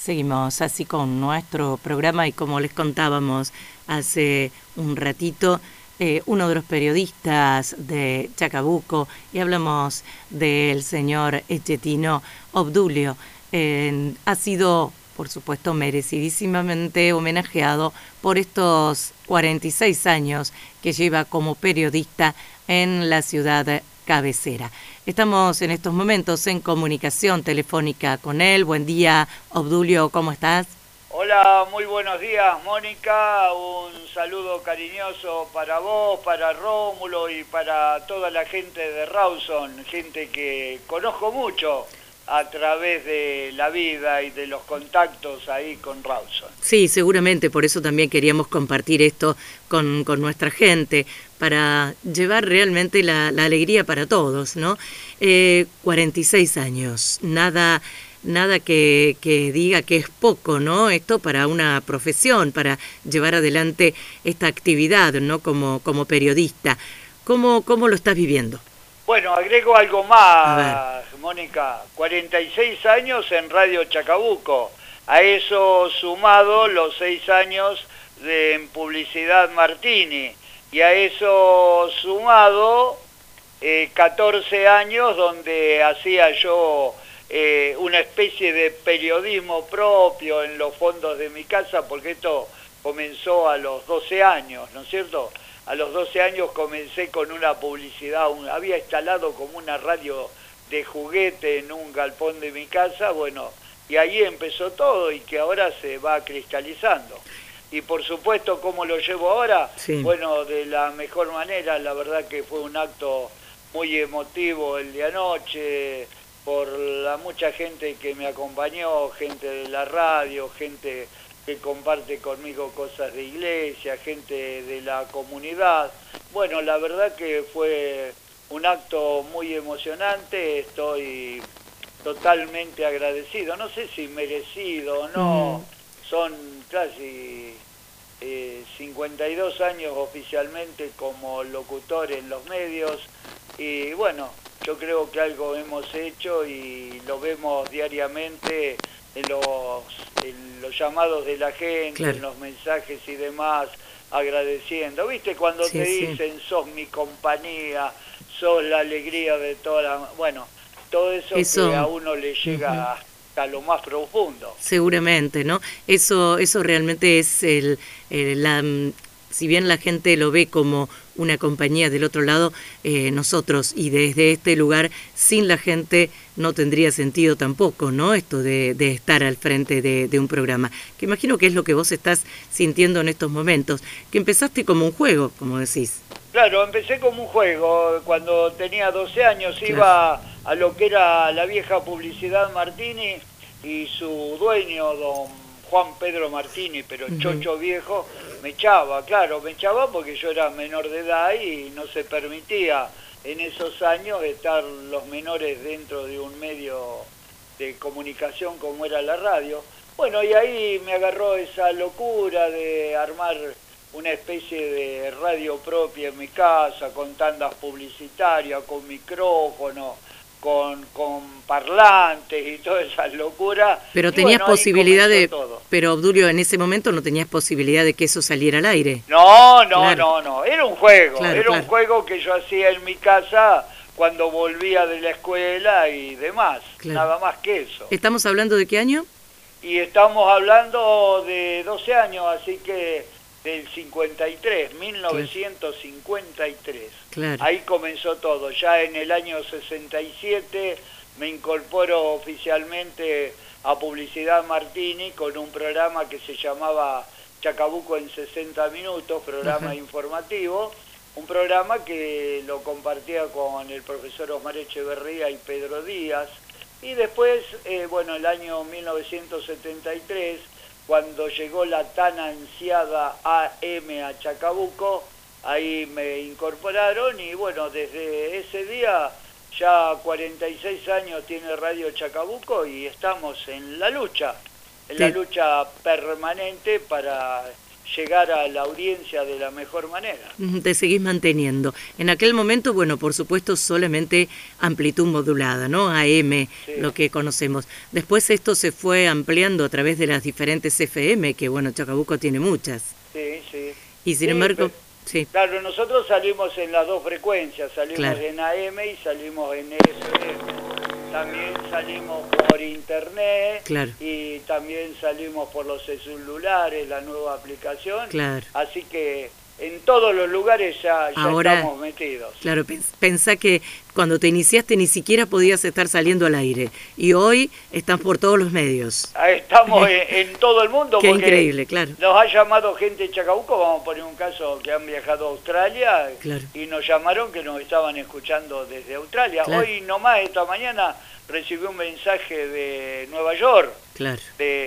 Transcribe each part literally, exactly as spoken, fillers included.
Seguimos así con nuestro programa y como les contábamos hace un ratito, eh, uno de los periodistas de Chacabuco, y hablamos del señor Echetino Obdulio, eh, ha sido, por supuesto, merecidísimamente homenajeado por estos cuarenta y seis años que lleva como periodista en la ciudad cabecera. Estamos en estos momentos en comunicación telefónica con él. Buen día, Obdulio, ¿cómo estás? Hola, muy buenos días, Mónica. Un saludo cariñoso para vos, para Rómulo y para toda la gente de Rawson, gente que conozco mucho a través de la vida y de los contactos ahí con Rawson. Sí, seguramente, por eso también queríamos compartir esto con, con nuestra gente, para llevar realmente la, la alegría para todos, ¿no? Eh, cuarenta y seis años, nada, nada que, que diga que es poco, ¿no? Esto para una profesión, para llevar adelante esta actividad, ¿no? Como, como periodista. ¿Cómo, cómo lo estás viviendo? Bueno, agrego algo más, Mónica. cuarenta y seis años en Radio Chacabuco. A eso sumado los seis años de en Publicidad Martini. Y a eso sumado eh, catorce años donde hacía yo eh, una especie de periodismo propio en los fondos de mi casa, porque esto comenzó a los doce años, ¿no es cierto? A los doce años comencé con una publicidad, un, había instalado como una radio de juguete en un galpón de mi casa, bueno, y ahí empezó todo y que ahora se va cristalizando. Y por supuesto, ¿cómo lo llevo ahora? Sí. Bueno, de la mejor manera, la verdad que fue un acto muy emotivo el de anoche, por la mucha gente que me acompañó, gente de la radio, gente que comparte conmigo cosas de iglesia, gente de la comunidad. Bueno, la verdad que fue un acto muy emocionante, estoy totalmente agradecido, no sé si merecido o no, mm. son casi eh, cincuenta y dos años oficialmente como locutor en los medios y bueno, yo creo que algo hemos hecho y lo vemos diariamente en los, en los llamados de la gente, claro, en los mensajes y demás, agradeciendo. ¿Viste? Cuando sí, te sí. dicen, sos mi compañía, sos la alegría de toda la... Bueno, todo eso, eso que a uno le llega uh-huh. hasta lo más profundo. Seguramente, ¿no? Eso, eso realmente es el, el la... Si bien la gente lo ve como una compañía del otro lado, eh, nosotros y desde este lugar, sin la gente no tendría sentido tampoco, ¿no? Esto de, de estar al frente de, de un programa. Que imagino que es lo que vos estás sintiendo en estos momentos, que empezaste como un juego, como decís. Claro, empecé como un juego. Cuando tenía doce años iba claro. a lo que era la vieja Publicidad Martini y su dueño, don Juan Pedro Martini, pero uh-huh. chocho viejo, me echaba, claro, me echaba porque yo era menor de edad y no se permitía en esos años estar los menores dentro de un medio de comunicación como era la radio. Bueno, y ahí me agarró esa locura de armar una especie de radio propia en mi casa, con tandas publicitarias, con micrófono, con, con parlantes y todas esas locuras. Pero tenías bueno, posibilidad de... Todo. Pero, Obdulio, en ese momento no tenías posibilidad de que eso saliera al aire. No, no, claro. no, no. Era un juego. Claro, era claro. un juego que yo hacía en mi casa cuando volvía de la escuela y demás. Claro. Nada más que eso. ¿Estamos hablando de qué año? Y estamos hablando de doce años, así que del cincuenta y tres, mil novecientos cincuenta y tres. Claro. Ahí comenzó todo. Ya en el año sesenta y siete me incorporo oficialmente a Publicidad Martini con un programa que se llamaba Chacabuco en sesenta minutos, programa uh-huh. informativo, un programa que lo compartía con el profesor Osmar Echeverría y Pedro Díaz. Y después, eh, bueno, el año mil novecientos setenta y tres, cuando llegó la tan ansiada A M a Chacabuco, ahí me incorporaron y bueno, desde ese día ya cuarenta y seis años tiene Radio Chacabuco y estamos en la lucha, en sí. la lucha permanente para llegar a la audiencia de la mejor manera. Te seguís manteniendo. En aquel momento, bueno, por supuesto, solamente amplitud modulada, ¿no? A M, sí, lo que conocemos. Después esto se fue ampliando a través de las diferentes F M, que bueno, Chacabuco tiene muchas. Sí, sí. Y sin sí, embargo... pero, sí. Claro, nosotros salimos en las dos frecuencias, salimos claro. en A M y salimos en F M. También salimos por internet, claro. y también salimos por los celulares, la nueva aplicación. Claro. Así que en todos los lugares ya, ya Ahora, estamos metidos. Claro, pensá que cuando te iniciaste ni siquiera podías estar saliendo al aire. Y hoy estás por todos los medios. Estamos en, en todo el mundo. Qué porque increíble, claro. Nos ha llamado gente de Chacabuco, vamos a poner un caso, que han viajado a Australia, claro. y nos llamaron que nos estaban escuchando desde Australia. Claro. Hoy nomás, esta mañana, recibí un mensaje de Nueva York, claro.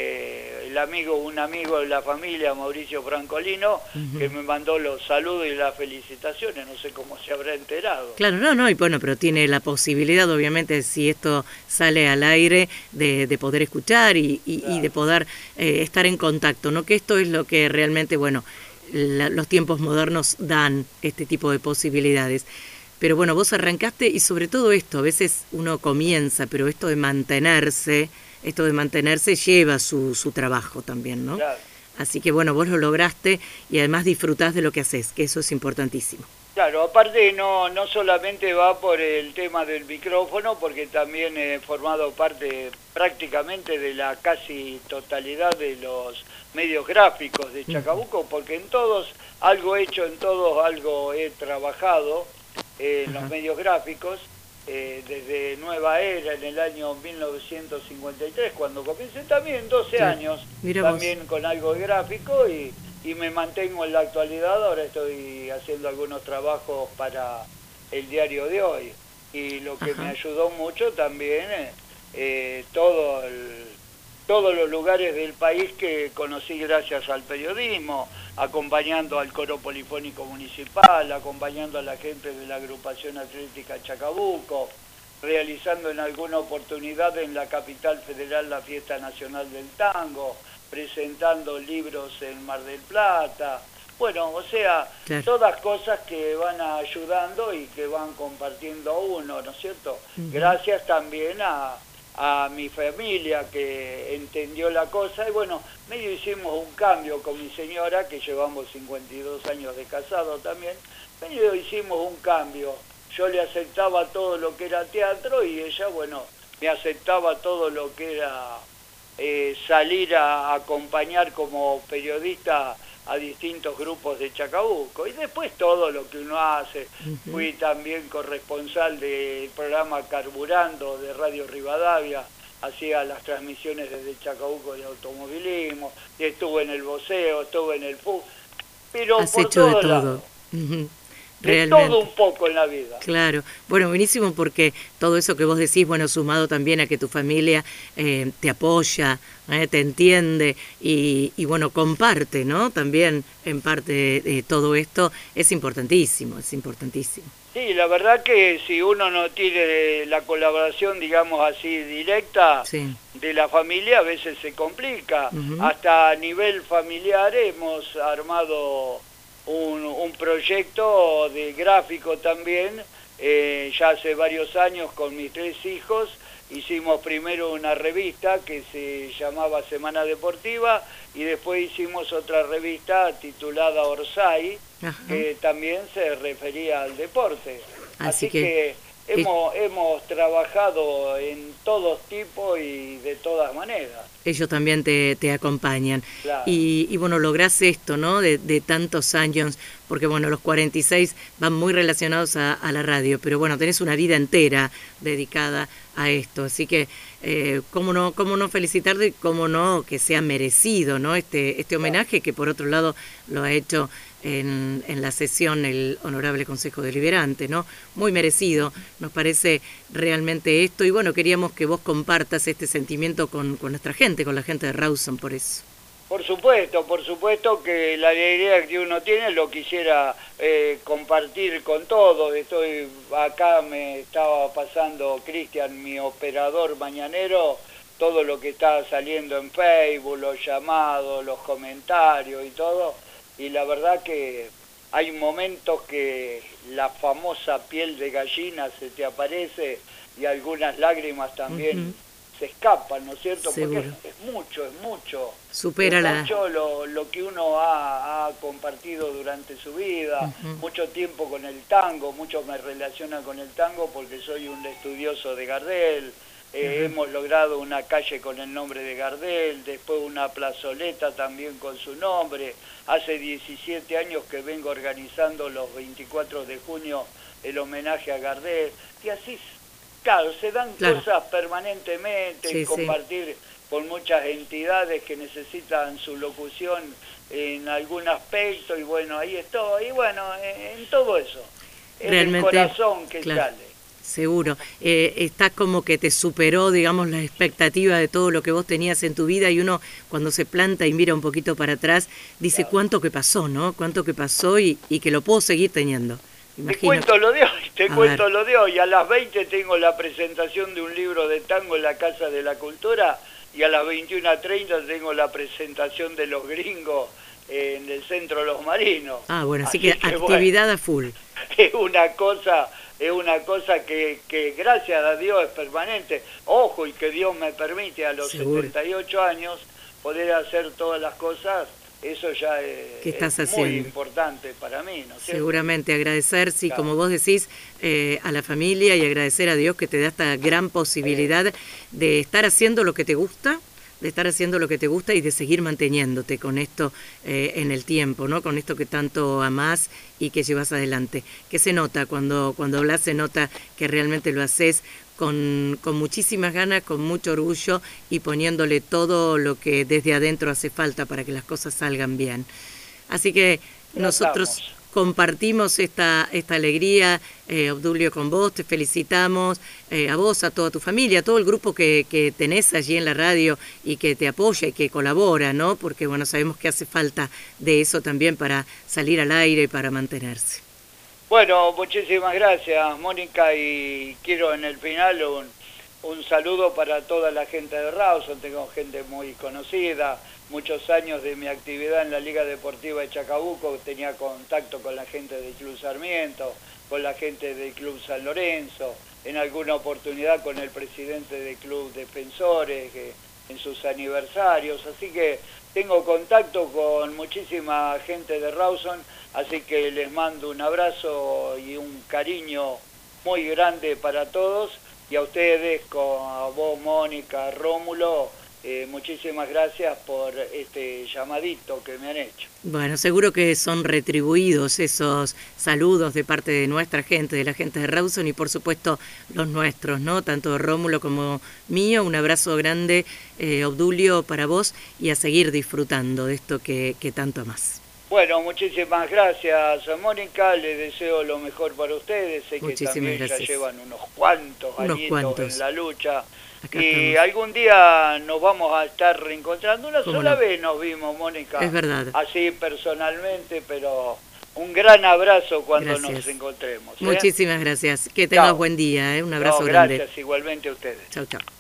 de el amigo, un amigo de la familia, Mauricio Francolino, uh-huh. que me mandó los saludos y las felicitaciones, no sé cómo se habrá enterado. Claro, no, no, y bueno, pero tiene la posibilidad, obviamente, si esto sale al aire, de, de poder escuchar y, y, claro. y de poder eh, estar en contacto, ¿no? Que esto es lo que realmente, bueno, la, los tiempos modernos dan este tipo de posibilidades. Pero bueno, vos arrancaste y sobre todo esto, a veces uno comienza, pero esto de mantenerse, esto de mantenerse lleva su, su trabajo también, ¿no? Claro. Así que bueno, vos lo lograste y además disfrutás de lo que haces, que eso es importantísimo. Claro, aparte no, no solamente va por el tema del micrófono, porque también he formado parte prácticamente de la casi totalidad de los medios gráficos de Chacabuco, porque en todos algo he hecho, en todos algo he trabajado. Eh, en los medios gráficos, eh, desde Nueva Era en el año mil novecientos cincuenta y tres, cuando comencé también, doce sí. años, Mira también vos. Con algo de gráfico, y, y me mantengo en la actualidad. Ahora estoy haciendo algunos trabajos para el diario de hoy, y lo que Ajá. me ayudó mucho también, eh, eh, todo el... todos los lugares del país que conocí gracias al periodismo, acompañando al coro polifónico municipal, acompañando a la gente de la agrupación atlética Chacabuco, realizando en alguna oportunidad en la capital federal la Fiesta Nacional del Tango, presentando libros en Mar del Plata. Bueno, o sea, claro. todas cosas que van ayudando y que van compartiendo uno, ¿no es cierto? Uh-huh. Gracias también a... a mi familia que entendió la cosa, y bueno, medio hicimos un cambio con mi señora, que llevamos cincuenta y dos años de casado también, medio hicimos un cambio. Yo le aceptaba todo lo que era teatro y ella, bueno, me aceptaba todo lo que era eh, salir a acompañar como periodista a distintos grupos de Chacabuco, y después todo lo que uno hace. Uh-huh. Fui también corresponsal del programa Carburando de Radio Rivadavia, hacía las transmisiones desde Chacabuco de automovilismo, y estuve en el boxeo, estuve en el fútbol, pero Has por hecho todo de todo. lado. Uh-huh. De Realmente. todo un poco en la vida. Claro, bueno, buenísimo, porque todo eso que vos decís, bueno, sumado también a que tu familia eh, te apoya, eh, te entiende y, y bueno, comparte, ¿no? También en parte eh, todo esto es importantísimo, es importantísimo. Sí, la verdad que si uno no tiene la colaboración, digamos así, directa sí. de la familia, a veces se complica. Uh-huh. Hasta a nivel familiar hemos armado Un, un proyecto de gráfico también, eh, ya hace varios años con mis tres hijos. Hicimos primero una revista que se llamaba Semana Deportiva, y después hicimos otra revista titulada Orsay, Ajá. que también se refería al deporte. Así, Así que, que hemos, es... hemos trabajado en todos tipos y de todas maneras. Ellos también te, te acompañan. Claro. Y, y bueno, lográs esto, ¿no? De, de tantos años, porque bueno, los cuarenta y seis van muy relacionados a, a la radio, pero bueno, tenés una vida entera dedicada a esto, así que eh, cómo no, cómo no felicitarte y cómo no que sea merecido, ¿no? Este, este homenaje que por otro lado lo ha hecho en, en la sesión el Honorable Consejo Deliberante, ¿no? Muy merecido, nos parece realmente esto, y bueno, queríamos que vos compartas este sentimiento con, con nuestra gente, con la gente de Rawson, por eso. Por supuesto, por supuesto que la idea que uno tiene lo quisiera eh, compartir con todos. Estoy acá, me estaba pasando Cristian, mi operador mañanero, todo lo que está saliendo en Facebook, los llamados, los comentarios y todo. y la verdad que hay momentos que la famosa piel de gallina se te aparece y algunas lágrimas también uh-huh. se escapan, ¿no es cierto? Seguro. Porque es, es mucho, es mucho. Supera es la... mucho lo, lo que uno ha, ha compartido durante su vida, uh-huh. mucho tiempo con el tango, muchos me relacionan con el tango porque soy un estudioso de Gardel. Eh, uh-huh. Hemos logrado una calle con el nombre de Gardel, después una plazoleta también con su nombre. Hace diecisiete años que vengo organizando los veinticuatro de junio el homenaje a Gardel. Y así, claro, se dan claro. cosas permanentemente, sí, compartir sí. con muchas entidades que necesitan su locución en algún aspecto, y bueno, ahí estoy, y bueno, en, en todo eso. Realmente, es el corazón que claro. sale. Seguro, eh, está como que te superó, digamos, la expectativa de todo lo que vos tenías en tu vida, y uno cuando se planta y mira un poquito para atrás, dice claro. cuánto que pasó, ¿no? Cuánto que pasó y, y que lo puedo seguir teniendo. Imagino. Te cuento lo de hoy, te a cuento ver. lo de hoy. A las veinte tengo la presentación de un libro de tango en la Casa de la Cultura, y a las veintiuna treinta tengo la presentación de Los Gringos en el Centro Los Marinos. Ah, bueno, así, así que, que actividad bueno, a full. Es una cosa... Es una cosa que, que gracias a Dios es permanente. Ojo, y que Dios me permite a los Seguro. setenta y ocho años poder hacer todas las cosas, eso ya es, ¿Qué estás es haciendo? muy importante para mí, ¿no es cierto? Seguramente agradecer, sí, claro. como vos decís, eh, a la familia, y agradecer a Dios que te da esta gran posibilidad eh. de estar haciendo lo que te gusta, de estar haciendo lo que te gusta y de seguir manteniéndote con esto eh, en el tiempo, ¿no? Con esto que tanto amás y que llevas adelante. Que se nota cuando, cuando hablas, se nota que realmente lo haces con, con muchísimas ganas, con mucho orgullo y poniéndole todo lo que desde adentro hace falta para que las cosas salgan bien. Así que nosotros compartimos esta, esta alegría, eh, Obdulio, con vos, te felicitamos, eh, a vos, a toda tu familia, a todo el grupo que, que tenés allí en la radio y que te apoya y que colabora, ¿no? Porque, bueno, sabemos que hace falta de eso también para salir al aire y para mantenerse. Bueno, muchísimas gracias, Mónica, y quiero en el final un, un saludo para toda la gente de Rawson. Tengo gente muy conocida, muchos años de mi actividad en la Liga Deportiva de Chacabuco, tenía contacto con la gente del Club Sarmiento, con la gente del Club San Lorenzo, en alguna oportunidad con el presidente del Club Defensores, que, en sus aniversarios, así que tengo contacto con muchísima gente de Rawson, así que les mando un abrazo y un cariño muy grande para todos, y a ustedes, con a vos, Mónica, Rómulo, Eh, muchísimas gracias por este llamadito que me han hecho. Bueno, seguro que son retribuidos esos saludos de parte de nuestra gente, de la gente de Rawson, y por supuesto los nuestros, ¿no? Tanto de Rómulo como mío. Un abrazo grande, eh, Obdulio, para vos, y a seguir disfrutando de esto que, que tanto amás. Bueno, muchísimas gracias, Mónica, les deseo lo mejor para ustedes, sé que también gracias. Ya llevan unos cuantos unos añitos cuantos. en la lucha. Acá y estamos. Algún día nos vamos a estar reencontrando. Una sola no? vez nos vimos, Mónica. Es verdad. Así personalmente, pero un gran abrazo cuando gracias. nos encontremos. ¿eh? Muchísimas gracias. Que tengas Chao. buen día. ¿eh? Un abrazo no, grande. Gracias, igualmente a ustedes. Chau, chau.